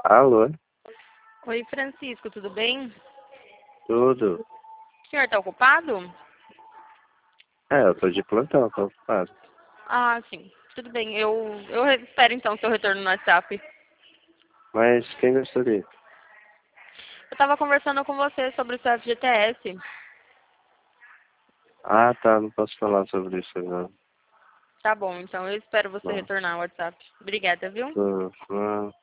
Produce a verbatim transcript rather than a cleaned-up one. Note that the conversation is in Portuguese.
Alô? Oi, Francisco, tudo bem? Tudo? O senhor está ocupado? É, eu tô de plantão, tô ocupado. Ah, sim. Tudo bem. Eu, eu espero então o seu retorno no WhatsApp. Mas quem gostaria? Eu estava conversando com você sobre o seu F G T S. Ah, tá, não posso falar sobre isso agora. Tá bom, então eu espero você Não, retornar ao WhatsApp. Obrigada, viu? tô, não,